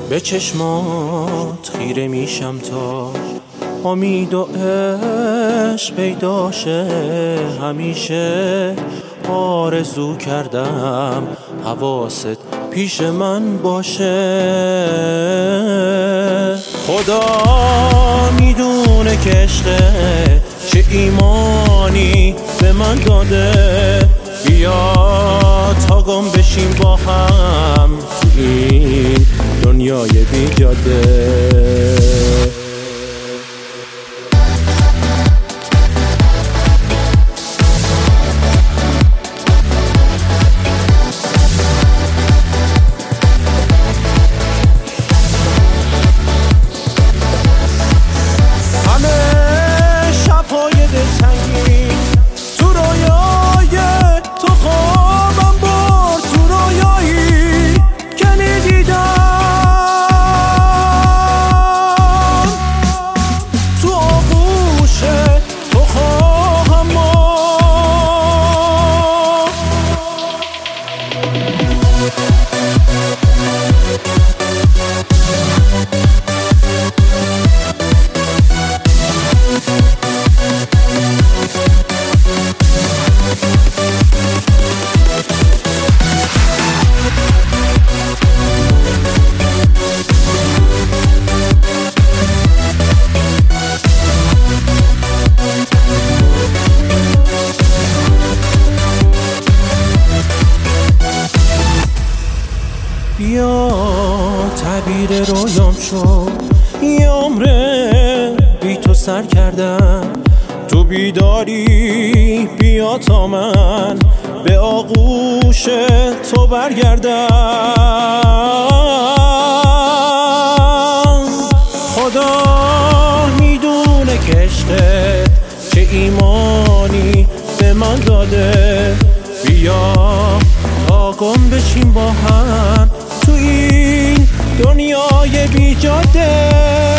به چشمات خیره میشم تا امید و عشق پیداشه. همیشه آرزو کردم حواست پیش من باشه. خدا میدونه که عشقه چه ایمانی به من داده. بیا تا گم بشیم با هم این دنیای بی جاده. بیا تعبیر رویام شو، یه عمره بی تو سر کردم. تو بیداری بیا تا من به آغوش تو برگردم. خدا میدونه که عشقت چه ایمانی به من داده. بیا تا گم بشیم با هم تو این دنیای بی جاده.